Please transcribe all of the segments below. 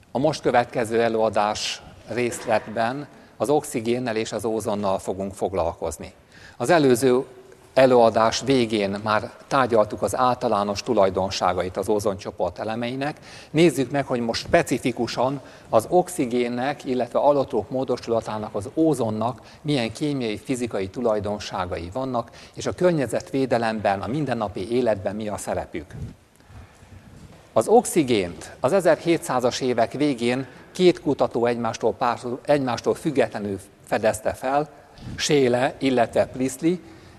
A most következő előadás részletben az oxigénnel és az ózonnal fogunk foglalkozni. Az előző előadás végén már tárgyaltuk az általános tulajdonságait az ózoncsoport elemeinek. Nézzük meg, hogy most specifikusan az oxigénnek, illetve allotróp módosulatának, az ózonnak milyen kémiai, fizikai tulajdonságai vannak, és a környezetvédelemben, a mindennapi életben mi a szerepük. Az oxigént az 1700-as évek végén két kutató egymástól függetlenül fedezte fel, Scheele, illetve Priestley,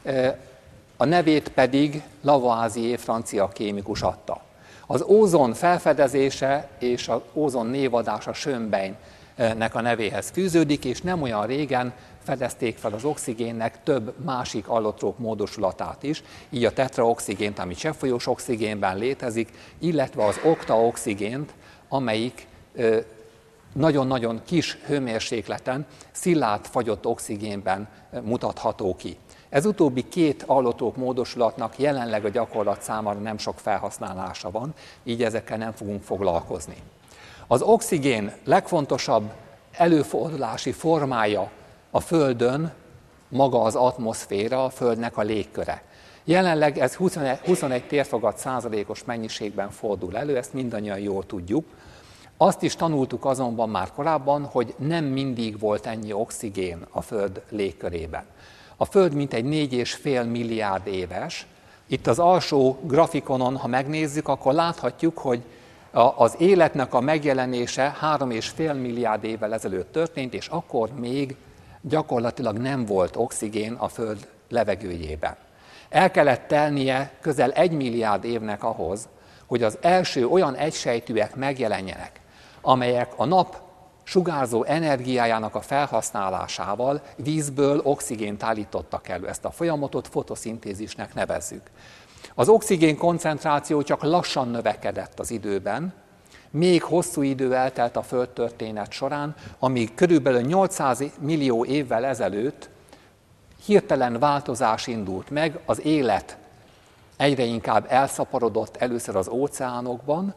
a nevét pedig Lavoisier francia kémikus adta. Az ózon felfedezése és az ózon névadása Schönbeinnek a nevéhez fűződik, és nem olyan régen fedezték fel az oxigénnek több másik allotróp módosulatát is, így a tetraoxigént, ami cseppfolyós oxigénben létezik, illetve az oktaoxigént, amelyik nagyon-nagyon kis hőmérsékleten, szilárd fagyott oxigénben mutatható ki. Ez utóbbi két allotróp módosulatnak jelenleg a gyakorlat számára nem sok felhasználása van, így ezekkel nem fogunk foglalkozni. Az oxigén legfontosabb előfordulási formája a Földön maga az atmoszféra, a Földnek a légköre. Jelenleg ez 21 térfogat százalékos mennyiségben fordul elő, ezt mindannyian jól tudjuk. Azt is tanultuk azonban már korábban, hogy nem mindig volt ennyi oxigén a Föld légkörében. A Föld mintegy 4,5 milliárd éves. Itt az alsó grafikonon, ha megnézzük, akkor láthatjuk, hogy az életnek a megjelenése 3,5 milliárd évvel ezelőtt történt, és akkor még gyakorlatilag nem volt oxigén a Föld levegőjében. El kellett telnie közel 1 milliárd évnek ahhoz, hogy az első olyan egysejtűek megjelenjenek, amelyek a nap sugárzó energiájának a felhasználásával vízből oxigént állítottak elő. Ezt a folyamatot fotoszintézisnek nevezzük. Az oxigén koncentráció csak lassan növekedett az időben, még hosszú idő eltelt a földtörténet során, amíg körülbelül 800 millió évvel ezelőtt hirtelen változás indult meg, az élet egyre inkább elszaporodott először az óceánokban,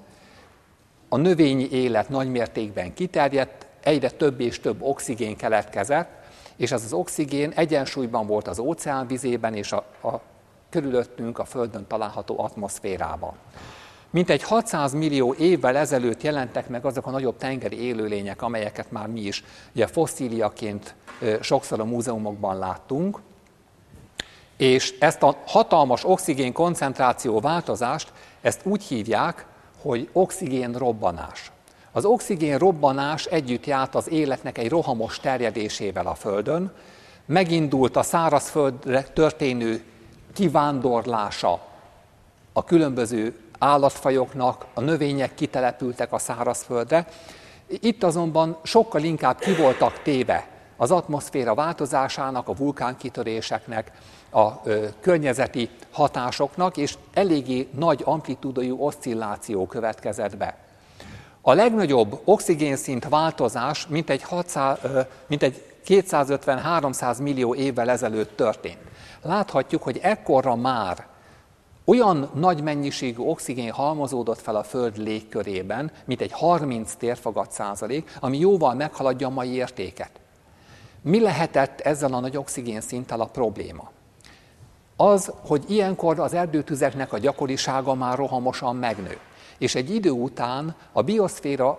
a növényi élet nagymértékben kiterjedt, egyre több és több oxigén keletkezett, és ez az oxigén egyensúlyban volt az óceán vizében és a körülöttünk a Földön található atmoszférában. Mintegy 600 millió évvel ezelőtt jelentek meg azok a nagyobb tengeri élőlények, amelyeket már mi is ugye fosszíliaként sokszor a múzeumokban láttunk, és ezt a hatalmas oxigén koncentráció változást, ezt úgy hívják, hogy oxigén robbanás. Az oxigén robbanás együtt járt az életnek egy rohamos terjedésével a Földön, megindult a szárazföldre történő kivándorlása a különböző állatfajoknak, a növények kitelepültek a szárazföldre. Itt azonban sokkal inkább ki voltak téve az atmoszféra változásának, a vulkánkitöréseknek, a környezeti hatásoknak, és eléggé nagy amplitúdójú oszcilláció következett be. A legnagyobb oxigénszint változás mintegy 250-300 millió évvel ezelőtt történt. Láthatjuk, hogy ekkorra már olyan nagy mennyiségű oxigén halmozódott fel a Föld légkörében, mint egy 30 térfogat százalék, ami jóval meghaladja a mai értéket. Mi lehetett ezzel a nagy oxigénszinttel a probléma? Az, hogy ilyenkor az erdőtüzeknek a gyakorisága már rohamosan megnő. És egy idő után a bioszféra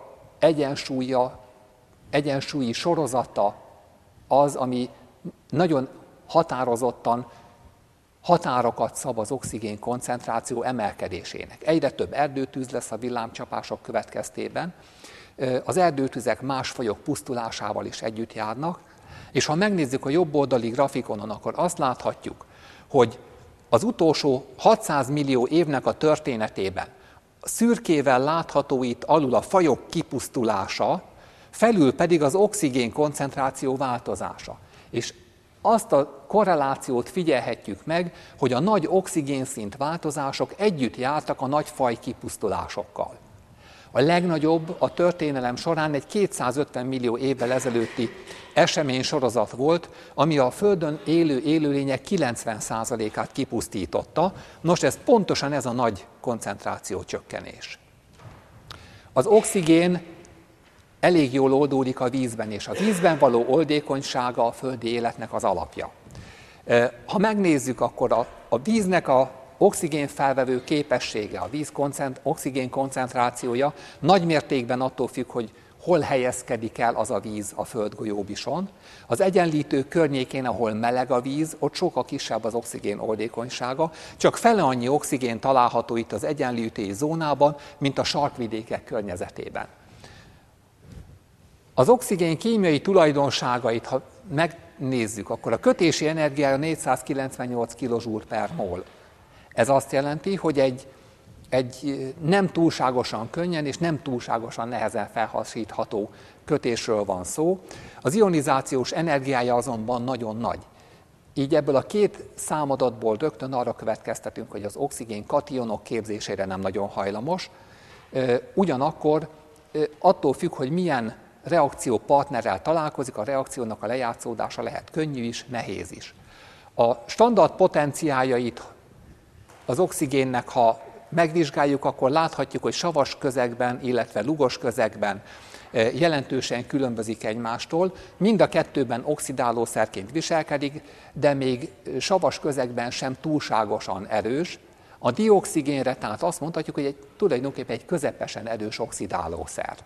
egyensúlyi sorozata az, ami nagyon határozottan határokat szab az oxigén koncentráció emelkedésének. Egyre több erdőtűz lesz a villámcsapások következtében, az erdőtüzek más fajok pusztulásával is együtt járnak, és ha megnézzük a jobb oldali grafikonon, akkor azt láthatjuk, hogy az utolsó 600 millió évnek a történetében szürkével látható itt alul a fajok kipusztulása, felül pedig az oxigén koncentráció változása. És azt a korrelációt figyelhetjük meg, hogy a nagy oxigénszint változások együtt jártak a nagy faj kipusztulásokkal. A legnagyobb a történelem során egy 250 millió évvel ezelőtti eseménysorozat volt, ami a Földön élő élőlények 90%-át kipusztította. Nos, ez pontosan ez a nagy koncentráció csökkenés. Az oxigén elég jól oldódik a vízben, és a vízben való oldékonysága a földi életnek az alapja. Ha megnézzük, akkor a víznek a oxigén felvevő képessége, a víz oxigén koncentrációja nagy mértékben attól függ, hogy hol helyezkedik el az a víz a földgolyóbison. Az egyenlítő környékén, ahol meleg a víz, ott sokkal kisebb az oxigén oldékonysága, csak fele annyi oxigén található itt az egyenlítői zónában, mint a sarkvidékek környezetében. Az oxigén kémiai tulajdonságait, ha megnézzük, akkor a kötési energiája 498 kJ/mol. Ez azt jelenti, hogy egy nem túlságosan könnyen és nem túlságosan nehezen felhasználható kötésről van szó. Az ionizációs energiája azonban nagyon nagy. Így ebből a két számadatból rögtön arra következtetünk, hogy az oxigén kationok képzésére nem nagyon hajlamos. Ugyanakkor attól függ, hogy milyen reakciópartnerrel találkozik, a reakciónak a lejátszódása lehet könnyű is, nehéz is. A standard potenciáljait az oxigénnek, ha megvizsgáljuk, akkor láthatjuk, hogy savas közegben, illetve lugos közegben jelentősen különbözik egymástól. Mind a kettőben oxidálószerként viselkedik, de még savas közegben sem túlságosan erős. A dioxigénre tehát azt mondhatjuk, hogy tulajdonképpen egy közepesen erős oxidálószer.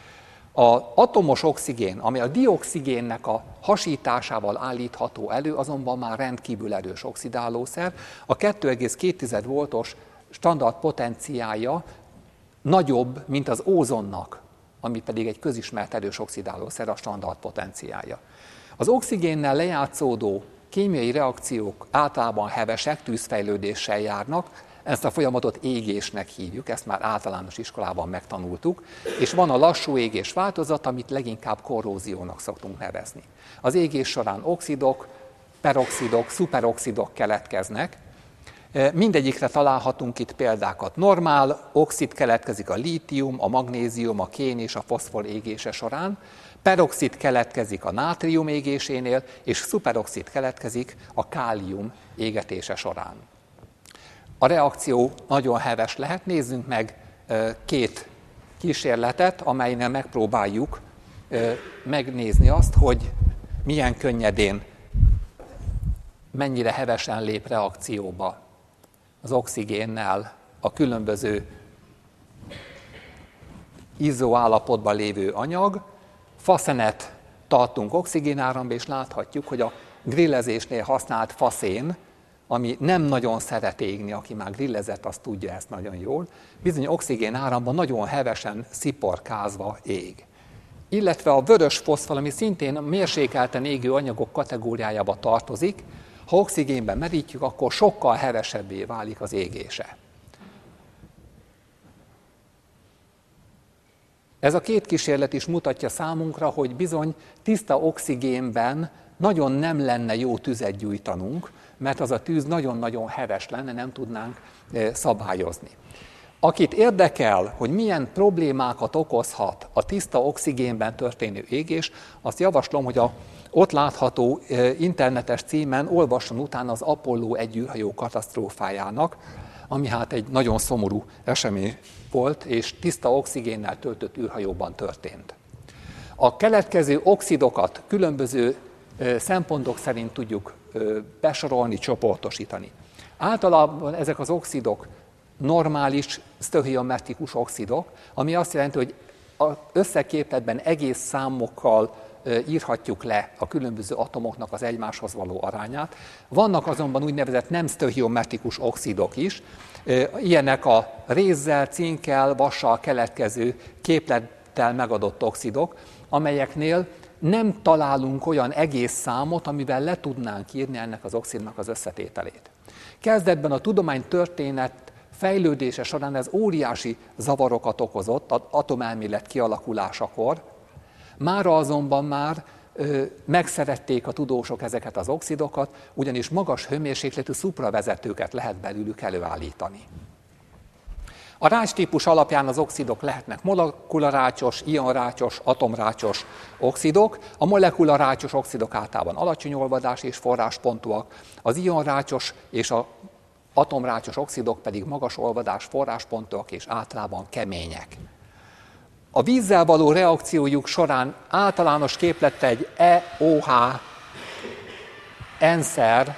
Az atomos oxigén, ami a dioxigénnek a hasításával állítható elő, azonban már rendkívül erős oxidálószer. A 2,2 voltos standard potenciálja nagyobb, mint az ózonnak, ami pedig egy közismert erős oxidálószer, a standard potenciálja. Az oxigénnel lejátszódó kémiai reakciók általában hevesek, tűzfejlődéssel járnak, ezt a folyamatot égésnek hívjuk, ezt már általános iskolában megtanultuk, és van a lassú égés változat, amit leginkább korróziónak szoktunk nevezni. Az égés során oxidok, peroxidok, szuperoxidok keletkeznek. Mindegyikre találhatunk itt példákat. Normál oxid keletkezik a lítium, a magnézium, a kén és a foszfor égése során, peroxid keletkezik a nátrium égésénél, és szuperoxid keletkezik a kálium égetése során. A reakció nagyon heves lehet. Nézzünk meg két kísérletet, amelynél megpróbáljuk megnézni azt, hogy milyen könnyedén, mennyire hevesen lép reakcióba az oxigénnel a különböző izzó állapotban lévő anyag. Faszenet tartunk oxigénáramba, és láthatjuk, hogy a grillezésnél használt faszén, ami nem nagyon szeret égni, aki már grillezett, az tudja ezt nagyon jól, bizony oxigénáramban nagyon hevesen sziporkázva ég. Illetve a vörös foszfor, ami szintén mérsékelten égő anyagok kategóriájába tartozik, ha oxigénben merítjük, akkor sokkal hevesebbé válik az égése. Ez a két kísérlet is mutatja számunkra, hogy bizony tiszta oxigénben nagyon nem lenne jó tüzet gyújtanunk, mert az a tűz nagyon-nagyon heves lenne, nem tudnánk szabályozni. Akit érdekel, hogy milyen problémákat okozhat a tiszta oxigénben történő égés, azt javaslom, hogy a ott látható internetes címen olvasson utána az Apollo 1 űrhajó katasztrófájának, ami hát egy nagyon szomorú esemény volt, és tiszta oxigénnel töltött űrhajóban történt. A keletkező oxidokat különböző szempontok szerint tudjuk besorolni, csoportosítani. Általában ezek az oxidok normális, sztöchiometrikus oxidok, ami azt jelenti, hogy az összeképletben egész számokkal írhatjuk le a különböző atomoknak az egymáshoz való arányát. Vannak azonban úgynevezett nem sztöchiometrikus oxidok is, ilyenek a rézzel, cinkkel, vassal keletkező képlettel megadott oxidok, amelyeknél nem találunk olyan egész számot, amivel le tudnánk írni ennek az oxidnak az összetételét. Kezdetben a tudománytörténet fejlődése során ez óriási zavarokat okozott az atomelmélet kialakulásakor, mára azonban már megszerették a tudósok ezeket az oxidokat, ugyanis magas hőmérsékletű szupravezetőket lehet belőlük előállítani. A rácstípus alapján az oxidok lehetnek molekularácsos, ionrácsos, atomrácsos oxidok. A molekularácsos oxidok általában alacsony olvadás és forráspontúak, az ionrácsos és az atomrácsos oxidok pedig magas olvadás, forráspontúak és általában kemények. A vízzel való reakciójuk során általános képlettel egy EOH enszer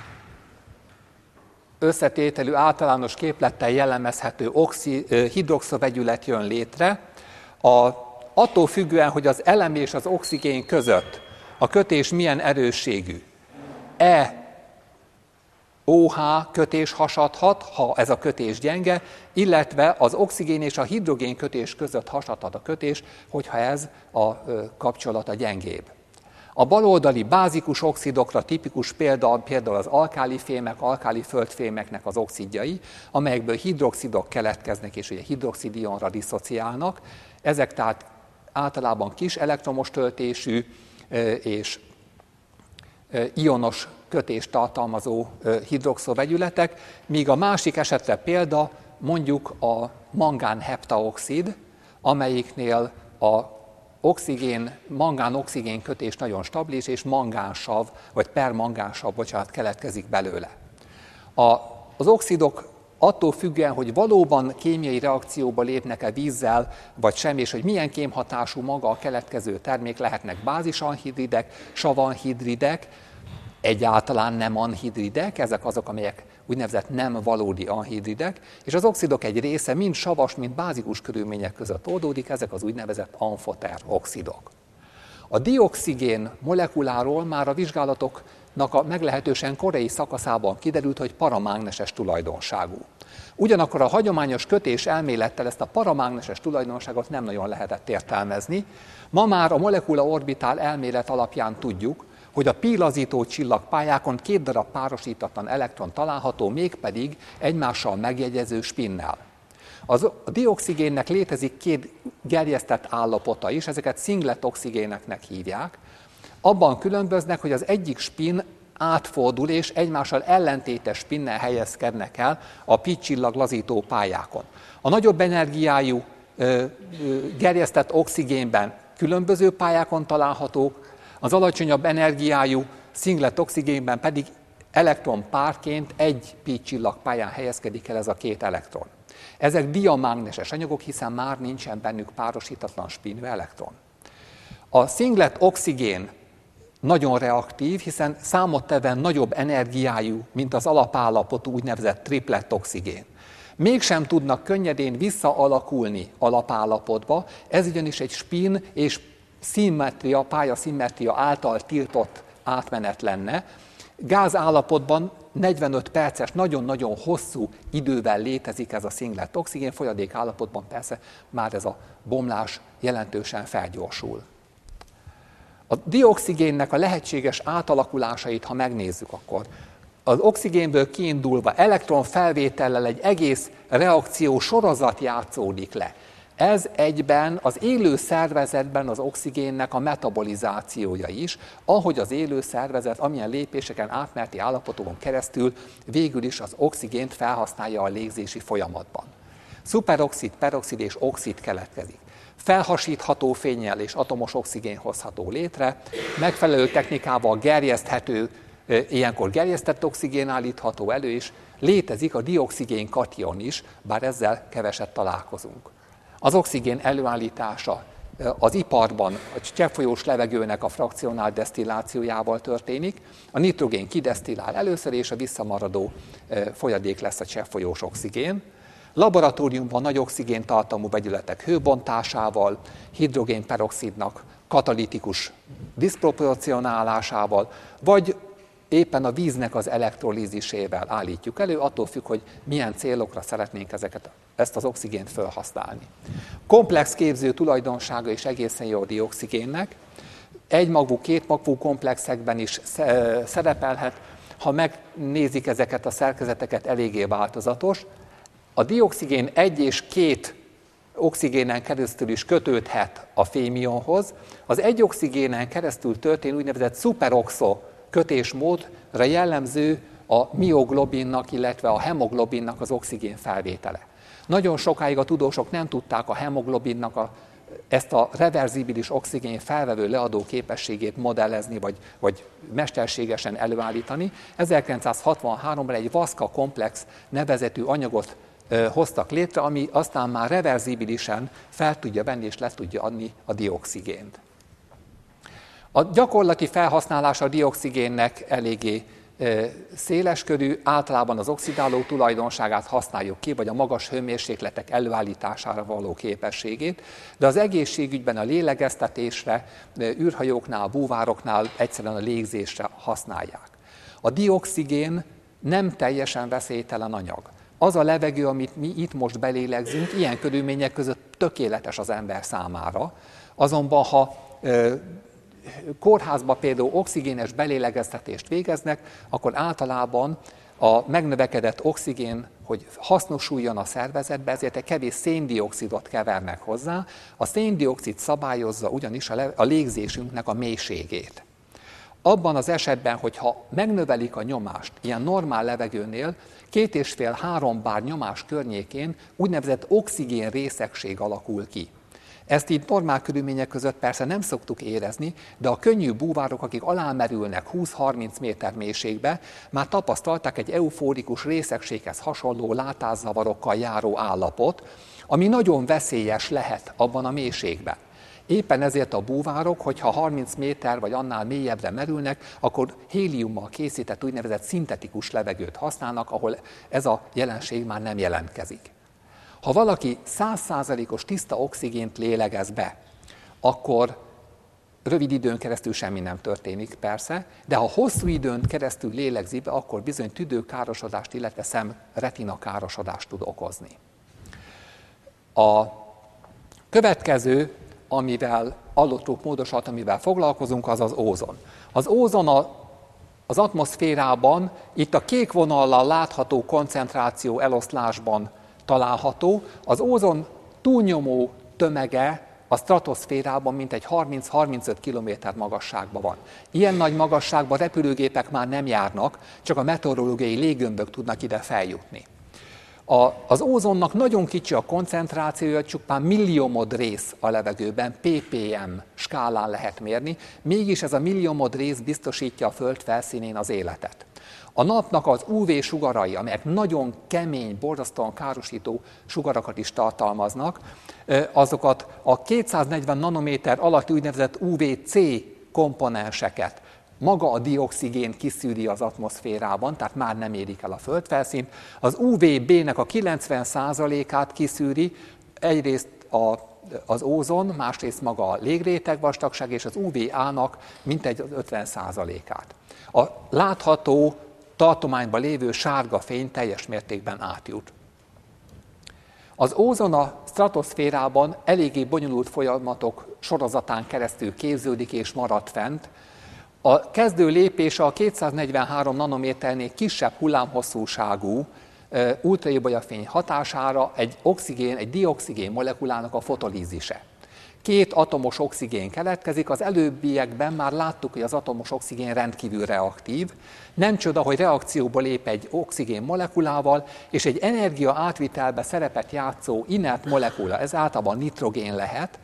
összetételű általános képlettel jellemezhető hidroxovegyület jön létre. Attól függően, hogy az elem és az oxigén között a kötés milyen erősségű, OH kötés hasadhat, ha ez a kötés gyenge, illetve az oxigén és a hidrogén kötés között hasadhat a kötés, hogyha ez a kapcsolata gyengébb. A baloldali bázikus oxidokra tipikus például az alkáli fémek, alkáli földfémeknek az oxidjai, amelyekből hidroxidok keletkeznek, és ugye hidroxidionra diszociálnak. Ezek tehát általában kis elektromos töltésű és ionos kötést tartalmazó hidroxovegyületek, míg a másik esetre példa mondjuk a mangán-heptaoxid, amelyiknél a mangán-oxigén kötés nagyon stabilis, és mangánsav, vagy permangánsav, keletkezik belőle. Az oxidok attól függően, hogy valóban kémiai reakcióba lépnek-e vízzel, vagy sem, és hogy milyen kémhatású maga a keletkező termék, lehetnek bázisanhidridek, savanhidridek, egyáltalán nem anhidridek, ezek azok, amelyek úgynevezett nem valódi anhidridek, és az oxidok egy része mind savas, mind bázikus körülmények között oldódik, ezek az úgynevezett amfoter oxidok. A dioxigén molekuláról már a vizsgálatoknak a meglehetősen korai szakaszában kiderült, hogy paramágneses tulajdonságú. Ugyanakkor a hagyományos kötés elmélettel ezt a paramágneses tulajdonságot nem nagyon lehetett értelmezni. Ma már a molekula orbitál elmélet alapján tudjuk, hogy a pi-lazító csillagpályákon 2 darab párosítatlan elektron található, mégpedig egymással megjegyező spinnel. A dioxigénnek létezik 2 gerjesztett állapota is, ezeket szinglet oxigéneknek hívják. Abban különböznek, hogy az egyik spin átfordul, és egymással ellentétes spinnel helyezkednek el a pi-csillag lazító pályákon. A nagyobb energiájú gerjesztett oxigénben különböző pályákon találhatók, az alacsonyabb energiájú szinglet oxigénben pedig elektronpárként egy pi-csillag pályán helyezkedik el ez a 2 elektron. Ezek diamágneses anyagok, hiszen már nincsen bennük párosítatlan spinű elektron. A szinglet oxigén nagyon reaktív, hiszen számottevően nagyobb energiájú, mint az alapállapotú úgynevezett triplet oxigén. Mégsem tudnak könnyedén visszaalakulni alapállapotba, ez ugyanis egy spin és pályaszimmetria által tiltott átmenet lenne. Gázállapotban 45 perces, nagyon-nagyon hosszú idővel létezik ez a szinglet oxigén, folyadék állapotban persze már ez a bomlás jelentősen felgyorsul. A dioxigénnek a lehetséges átalakulásait, ha megnézzük, akkor az oxigénből kiindulva elektronfelvétellel egy egész reakció sorozat játszódik le. Ez egyben az élő szervezetben az oxigénnek a metabolizációja is, ahogy az élő szervezet amilyen lépéseken, átmeneti állapotokon keresztül végül is az oxigént felhasználja a légzési folyamatban. Szuperoxid, peroxid és oxid keletkezik. Felhasítható fénnyel és atomos oxigén hozható létre, megfelelő technikával gerjeszthető, ilyenkor gerjesztett oxigén állítható elő, és létezik a dioxigén kation is, bár ezzel keveset találkozunk. Az oxigén előállítása az iparban a cseppfolyós levegőnek a frakcionált desztillációjával történik, a nitrogén kidesztillál először, és a visszamaradó folyadék lesz a cseppfolyós oxigén. Laboratóriumban nagy oxigéntartalmú vegyületek hőbontásával, hidrogénperoxidnak katalitikus diszproporcionálásával, vagy éppen a víznek az elektrolízisével állítjuk elő, attól függ, hogy milyen célokra szeretnénk ezt az oxigént felhasználni. Komplex képző tulajdonsága is egészen jó a dioxigénnek, egymagvú, kétmagvú komplexekben is szerepelhet, ha megnézik ezeket a szerkezeteket, eléggé változatos. A dioxigén 1 és 2 oxigénen keresztül is kötődhet a fémionhoz. Az 1 oxigénen keresztül történő úgynevezett szuperoxo kötésmódra jellemző a mioglobinnak, illetve a hemoglobinnak az oxigén felvétele. Nagyon sokáig a tudósok nem tudták a hemoglobinnak ezt a reverzibilis oxigén felvevő leadó képességét modellezni, vagy mesterségesen előállítani. 1963-ban egy Vaska komplex nevezetű anyagot hoztak létre, ami aztán már reverzibilisen fel tudja venni és le tudja adni a dioxigént. A gyakorlati felhasználása a dioxigénnek eléggé széleskörű, általában az oxidáló tulajdonságát használjuk ki, vagy a magas hőmérsékletek előállítására való képességét, de az egészségügyben a lélegeztetésre, űrhajóknál, búvároknál egyszerűen a légzésre használják. A dioxigén nem teljesen veszélytelen anyag. Az a levegő, amit mi itt most belélegzünk, ilyen körülmények között tökéletes az ember számára, azonban ha kórházban például oxigénes belélegeztetést végeznek, akkor általában a megnövekedett oxigén, hogy hasznosuljon a szervezetbe, ezért egy kevés széndioxidot kevernek hozzá. A széndioxid szabályozza ugyanis a légzésünknek a mélységét. Abban az esetben, hogyha megnövelik a nyomást, ilyen normál levegőnél, 2,5-3 bár nyomás környékén úgynevezett oxigén részegség alakul ki. Ezt így normál körülmények között persze nem szoktuk érezni, de a könnyű búvárok, akik alámerülnek 20-30 méter mélységbe, már tapasztalták egy eufórikus részegséghez hasonló látászavarokkal járó állapot, ami nagyon veszélyes lehet abban a mélységben. Éppen ezért a búvárok, hogyha 30 méter vagy annál mélyebbre merülnek, akkor héliummal készített úgynevezett szintetikus levegőt használnak, ahol ez a jelenség már nem jelentkezik. Ha valaki 100%-os tiszta oxigént lélegez be, akkor rövid időn keresztül semmi nem történik persze, de ha hosszú időn keresztül lélegzi be, akkor bizony tüdőkárosodást, illetve szem-retina károsodást tud okozni. A következő, amivel allotróp módosat, amivel foglalkozunk, az az ózon. Az ózon az atmoszférában, itt a kék vonallal látható koncentráció eloszlásban található. Az ózon túlnyomó tömege a stratoszférában mintegy 30-35 km magasságban van. Ilyen nagy magasságban repülőgépek már nem járnak, csak a meteorológiai léggömbök tudnak ide feljutni. Az ózonnak nagyon kicsi a koncentrációja, csupán milliomod rész a levegőben, ppm skálán lehet mérni, mégis ez a milliomod rész biztosítja a Föld felszínén az életet. A napnak az UV-sugarai, amelyek nagyon kemény, borzasztóan károsító sugarakat is tartalmaznak, azokat a 240 nanométer alatti úgynevezett UVC komponenseket maga a dioxigén kiszűri az atmoszférában, tehát már nem érik el a földfelszínt. Az UVB-nek a 90%-át kiszűri egyrészt az ózon, másrészt maga a légréteg vastagság, és az UVA-nak mintegy 50%-át. A látható tartományban lévő sárga fény teljes mértékben átjut. Az ózon a stratoszférában eléggé bonyolult folyamatok sorozatán keresztül képződik és marad fent. A kezdő lépése a 243 nanométernél kisebb hullámhosszúságú ultrajöbolyafény hatására egy dioxigén molekulának a fotolízise. 2 atomos oxigén keletkezik, az előbbiekben már láttuk, hogy az atomos oxigén rendkívül reaktív. Nem csoda, hogy reakcióba lép egy oxigén molekulával, és egy energia átvitelbe szerepet játszó inert molekula, ez általában nitrogén lehet,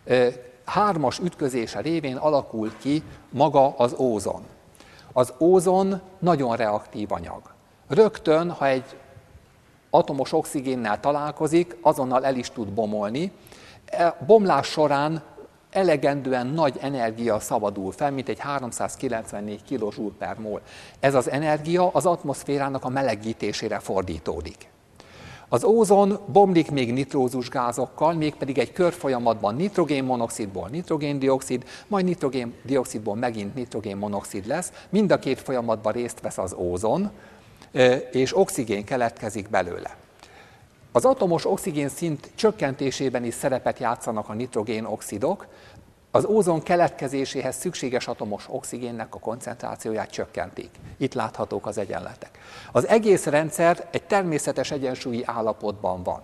3-as ütközése révén alakul ki maga az ózon. Az ózon nagyon reaktív anyag. Rögtön, ha egy atomos oxigénnel találkozik, azonnal el is tud bomolni. Bomlás során elegendően nagy energia szabadul fel, mint egy 394 kJ/mol. Ez az energia az atmoszférának a melegítésére fordítódik. Az ózon bomlik még nitrózus gázokkal, mégpedig egy körfolyamatban nitrogénmonoxidból nitrogéndioxid, majd nitrogéndioxidból megint nitrogénmonoxid lesz. Mind a 2 folyamatban részt vesz az ózon, és oxigén keletkezik belőle. Az atomos oxigén szint csökkentésében is szerepet játszanak a nitrogénoxidok. Az ózon keletkezéséhez szükséges atomos oxigénnek a koncentrációját csökkentik. Itt láthatók az egyenletek. Az egész rendszer egy természetes egyensúlyi állapotban van.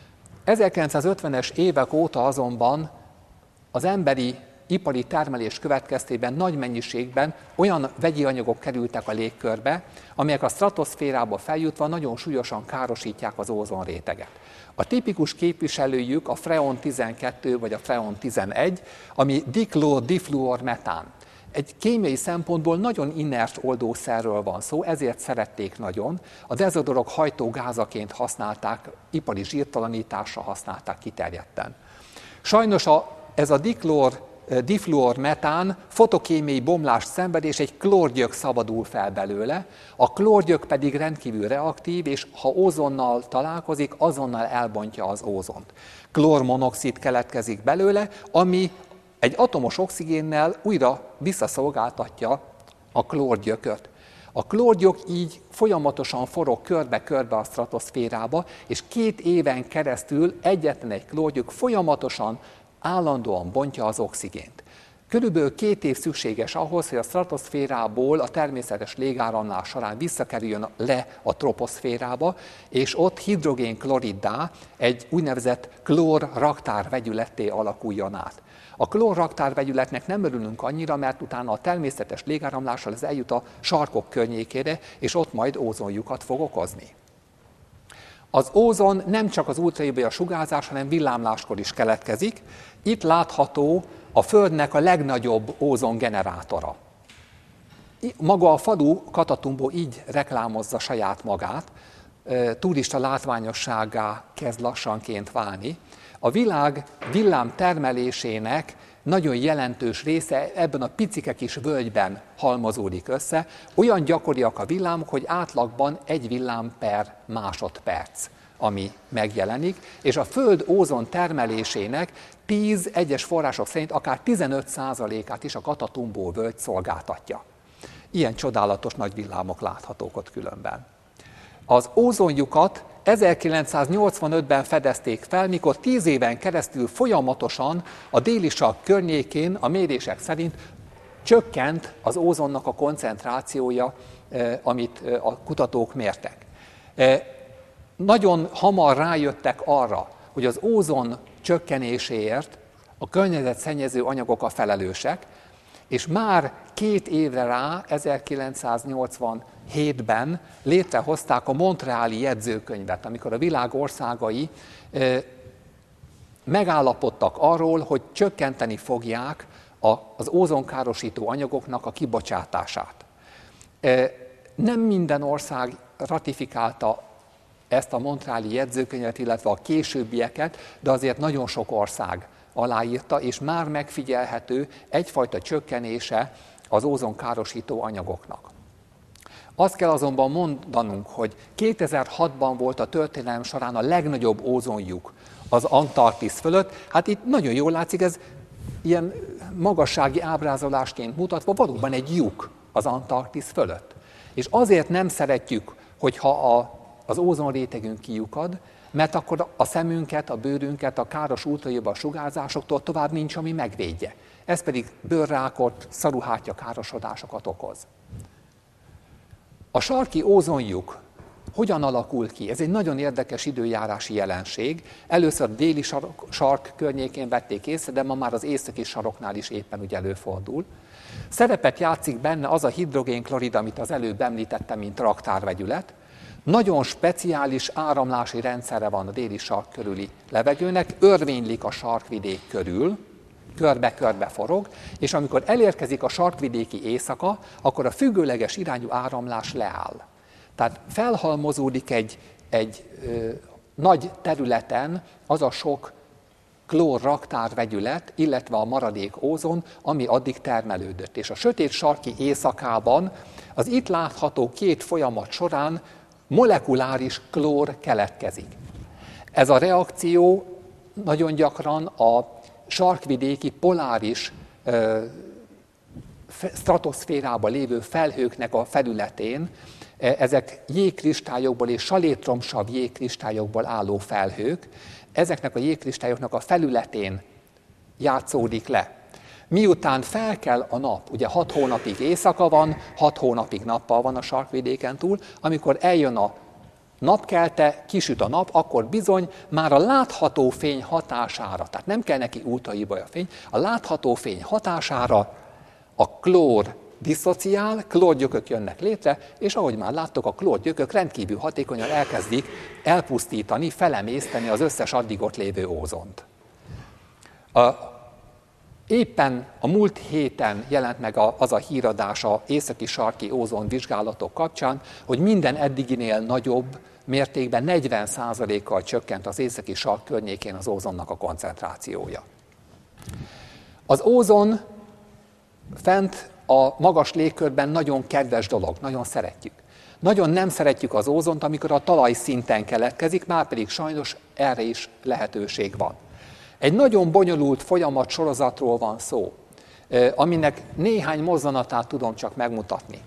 1950-es évek óta azonban az emberi ipari termelés következtében nagy mennyiségben olyan vegyi anyagok kerültek a légkörbe, amelyek a stratoszférába feljutva nagyon súlyosan károsítják az ózonréteget. A tipikus képviselőjük a freon 12 vagy a freon 11, ami diklór-difluormetán. egy kémiai szempontból nagyon inert oldószerről van szó, ezért szerették nagyon. A dezodorok hajtógázaként használták, ipari zsírtalanításra használták kiterjedten. Sajnos ez a difluormetán fotokémiai bomlást szenved, és egy klórgyök szabadul fel belőle. A klórgyök pedig rendkívül reaktív, és ha ózonnal találkozik, azonnal elbontja az ózont. Klórmonoxid keletkezik belőle, ami egy atomos oxigénnel újra visszaszolgáltatja a klórgyököt. A klórgyök így folyamatosan forog körbe-körbe a stratoszférába, és 2 éven keresztül egyetlen egy klórgyök folyamatosan, állandóan bontja az oxigént. Körülbelül 2 év szükséges ahhoz, hogy a stratoszférából a természetes légáramlás során visszakerüljön le a troposzférába, és ott hidrogénkloriddá, egy úgynevezett klór-raktárvegyületté alakuljon át. A klór-raktárvegyületnek nem örülünk annyira, mert utána a természetes légáramlással ez eljut a sarkok környékére, és ott majd ózonlyukat fog okozni. Az ózon nem csak az ultravioletta sugárzás, hanem villámláskor is keletkezik. Itt látható a Földnek a legnagyobb ózongenerátora. Maga a falu Catatumbo így reklámozza saját magát, turista látványossággá kezd lassanként válni. A világ villám termelésének nagyon jelentős része ebben a picike kis völgyben halmozódik össze. Olyan gyakoriak a villámok, hogy átlagban 1 villám per másodperc, ami megjelenik, és a Föld ózon termelésének 10 egyes források szerint akár 15%-át is a Catatumbo völgy szolgáltatja. Ilyen csodálatos nagy villámok láthatók ott különben. Az ózonlyukat 1985-ben fedezték fel, mikor 10 éven keresztül folyamatosan a déli sark környékén a mérések szerint csökkent az ózonnak a koncentrációja, amit a kutatók mértek. Nagyon hamar rájöttek arra, hogy az ózon csökkenéséért a környezetszennyező anyagok a felelősek, és már 2 évre rá, 1987-ben létrehozták a Montreali jegyzőkönyvet, amikor a világ országai megállapodtak arról, hogy csökkenteni fogják az ózonkárosító anyagoknak a kibocsátását. Nem minden ország ratifikálta ezt a Montreali jegyzőkönyvet, illetve a későbbieket, de azért nagyon sok ország aláírta, és már megfigyelhető egyfajta csökkenése az ózonkárosító anyagoknak. Azt kell azonban mondanunk, hogy 2006-ban volt a történelem során a legnagyobb ózonlyuk az Antarktisz fölött. Hát itt nagyon jól látszik, ez ilyen magassági ábrázolásként mutatva valóban egy lyuk az Antarktisz fölött. És azért nem szeretjük, hogyha az ózonrétegünk kilyukad, mert akkor a szemünket, a bőrünket a káros ultravioletta sugárzásoktól tovább nincs, ami megvédje. Ez pedig bőrrákot, szaruhártya károsodásokat okoz. A sarki ózonlyuk hogyan alakul ki? Ez egy nagyon érdekes időjárási jelenség. Először a déli sark környékén vették észre, de ma már az északi saroknál is éppen úgy előfordul. Szerepet játszik benne az a hidrogénklorid, amit az előbb említettem, mint raktárvegyület. Nagyon speciális áramlási rendszere van a déli sark körüli levegőnek, örvénylik a sarkvidék körül, körbe-körbe forog, és amikor elérkezik a sarkvidéki éjszaka, akkor a függőleges irányú áramlás leáll. Tehát felhalmozódik egy nagy területen az a sok klór-raktárvegyület, illetve a maradék ózon, ami addig termelődött. És a sötét sarki éjszakában az itt látható 2 folyamat során molekuláris klór keletkezik. Ez a reakció nagyon gyakran a sarkvidéki poláris stratoszférában lévő felhőknek a felületén, ezek jégkristályokból és salétromsav jégkristályokból álló felhők, ezeknek a jégkristályoknak a felületén játszódik le. Miután felkel a nap, ugye 6 hónapig éjszaka van, 6 hónapig nappal van a sarkvidéken túl, amikor eljön a napkelte, kisüt a nap, akkor bizony már a látható fény hatására, tehát nem kell neki ultravioletta fény, a látható fény hatására a klór diszociál, klórgyökök jönnek létre, és ahogy már láttok, a klórgyökök rendkívül hatékonyan elkezdik elpusztítani, felemészteni az összes addig ott lévő ózont. Éppen a múlt héten jelent meg az a híradás az északi sarki ózon vizsgálatok kapcsán, hogy minden eddiginél nagyobb mértékben 40%-kal csökkent az északi sark környékén az ózonnak a koncentrációja. Az ózon fent a magas légkörben nagyon kedves dolog, nagyon szeretjük. Nagyon nem szeretjük az ózont, amikor a talajszinten keletkezik, márpedig sajnos erre is lehetőség van. Egy nagyon bonyolult folyamat sorozatról van szó, aminek néhány mozzanatát tudom csak megmutatni.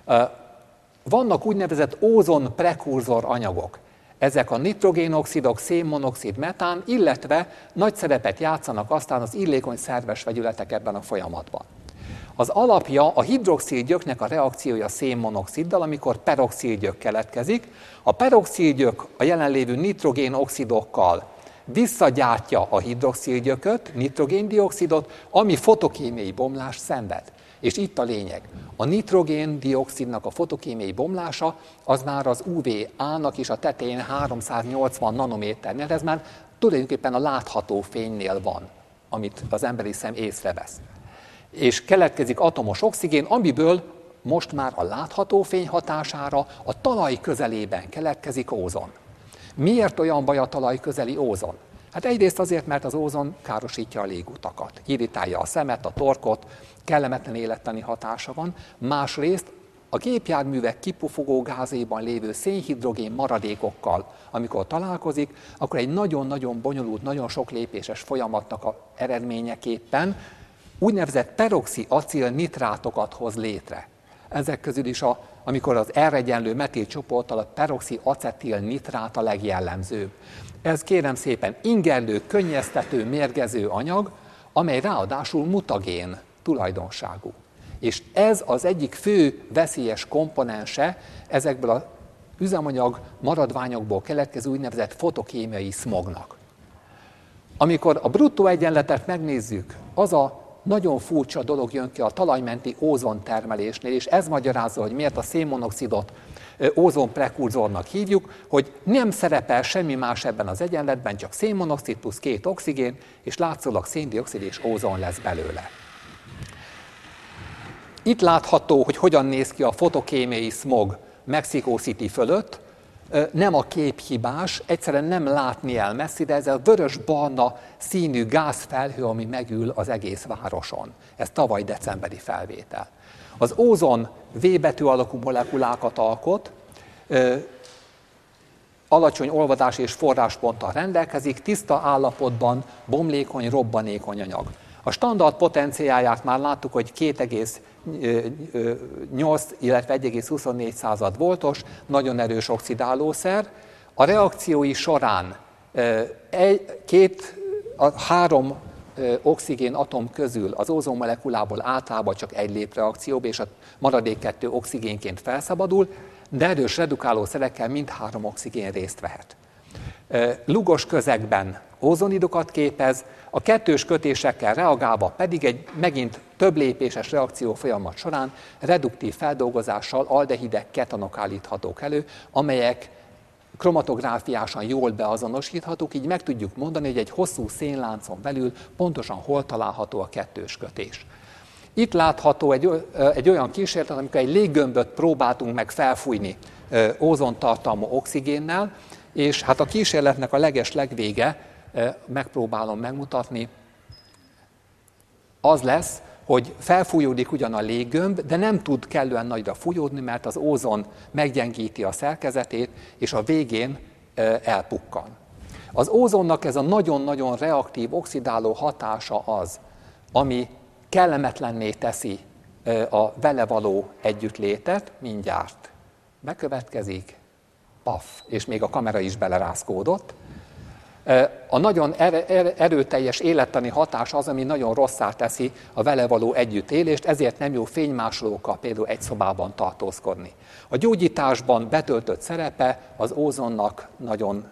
Vannak úgynevezett ózon prekurzor anyagok. Ezek a nitrogénoxidok, szénmonoxid, metán, illetve nagy szerepet játszanak aztán az illékony szerves vegyületek ebben a folyamatban. Az alapja a hidroxilgyöknek a reakciója szénmonoxiddal, amikor peroxilgyök keletkezik. A peroxilgyök a jelenlévő nitrogénoxidokkal visszagyártja a hidroxilgyököt, nitrogéndioxidot, ami fotokémiai bomlást szenved. És itt a lényeg. A nitrogén-dioxidnak a fotokémiai bomlása az már az UVA-nak is a tetején 380 nanométernél, ez már tulajdonképpen a látható fénynél van, amit az emberi szem észrevesz. És keletkezik atomos oxigén, amiből most már a látható fény hatására a talaj közelében keletkezik ózon. Miért olyan baj a talaj közeli ózon? Hát egyrészt azért, mert az ózon károsítja a légutakat, irritálja a szemet, a torkot, kellemetlen élettani hatása van. Másrészt a gépjárművek kipufogó gázaiban lévő szénhidrogén maradékokkal, amikor találkozik, akkor egy nagyon-nagyon bonyolult, nagyon sok lépéses folyamatnak az eredményeképpen úgynevezett peroxiacil nitrátokat hoz létre. Ezek közül is, amikor az R-egyenlő metil csoporttal a peroxiacetil nitrát a legjellemzőbb. Ez kérem szépen ingerlő, könnyeztető, mérgező anyag, amely ráadásul mutagén tulajdonságú. És ez az egyik fő veszélyes komponense ezekből az üzemanyag maradványokból keletkező úgynevezett fotokémiai szmognak. Amikor a bruttó egyenletet megnézzük, az a nagyon furcsa dolog jön ki a talajmenti ózontermelésnél, és ez magyarázza, hogy miért a szénmonoxidot ózonprekurzornak hívjuk, hogy nem szerepel semmi más ebben az egyenletben, csak szénmonoxid plusz 2 oxigén, és látszólag széndioxid és ózon lesz belőle. Itt látható, hogy hogyan néz ki a fotokémiai szmog Mexico City fölött. Nem a kép hibás, egyszerűen nem látni el messzi, de ez a vörös-barna színű gázfelhő, ami megül az egész városon. Ez tavaly decemberi felvétel. Az ózon V betű alakú molekulákat alkot, alacsony olvadási és forrásponttal rendelkezik, tiszta állapotban bomlékony, robbanékony anyag. A standard potenciáját már láttuk, hogy 2,8, illetve 1,24 voltos, nagyon erős oxidálószer. A reakciói során 3 oxigén atom közül az ózonmolekulából általában csak egy lép reakcióba, és a maradék 2 oxigénként felszabadul, de erős redukálószerekkel mindhárom oxigén részt vehet. Lugos közegben ózonidokat képez, a kettős kötésekkel reagálva pedig egy megint több lépéses reakció folyamat során reduktív feldolgozással aldehidek, ketanok állíthatók elő, amelyek kromatográfiásan jól beazonosíthatók, így meg tudjuk mondani, hogy egy hosszú szénláncon belül pontosan hol található a kettős kötés. Itt látható egy olyan kísérlet, amikor egy léggömböt próbáltunk meg felfújni ózontartalmú oxigénnel, és hát a kísérletnek a legvége, megpróbálom megmutatni, az lesz, hogy felfújódik ugyan a léggömb, de nem tud kellően nagyra fújódni, mert az ózon meggyengíti a szerkezetét, és a végén elpukkan. Az ózonnak ez a nagyon-nagyon reaktív, oxidáló hatása az, ami kellemetlenné teszi a vele való együttlétet, mindjárt bekövetkezik, paf, és még a kamera is belerázkódott. A nagyon erőteljes élettani hatás az, ami nagyon rosszá teszi a vele való együttélést, ezért nem jó fénymásolókkal például egy szobában tartózkodni. A gyógyításban betöltött szerepe az ózonnak nagyon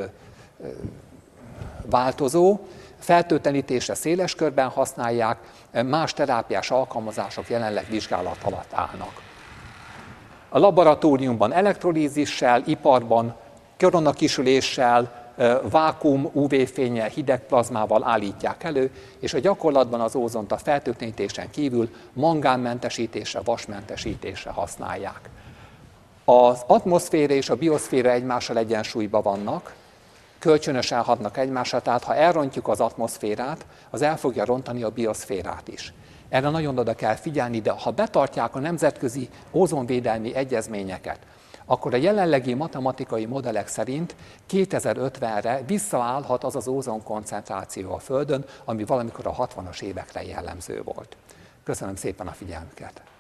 változó, fertőtlenítésre széles körben használják, más terápiás alkalmazások jelenleg vizsgálat alatt állnak. A laboratóriumban elektrolízissel, iparban koronakisüléssel, vákuum, UV-fénnyel, hideg plazmával állítják elő, és a gyakorlatban az ózont a fertőtlenítésen kívül mangánmentesítésre, vasmentesítésre használják. Az atmoszféra és a bioszféra egymással egyensúlyban vannak, kölcsönösen hatnak egymásra, tehát ha elrontjuk az atmoszférát, az el fogja rontani a bioszférát is. Erre nagyon oda kell figyelni, de ha betartják a nemzetközi ózonvédelmi egyezményeket, akkor a jelenlegi matematikai modellek szerint 2050-re visszaállhat az az ózonkoncentráció a Földön, ami valamikor a 60-as évekre jellemző volt. Köszönöm szépen a figyelmüket!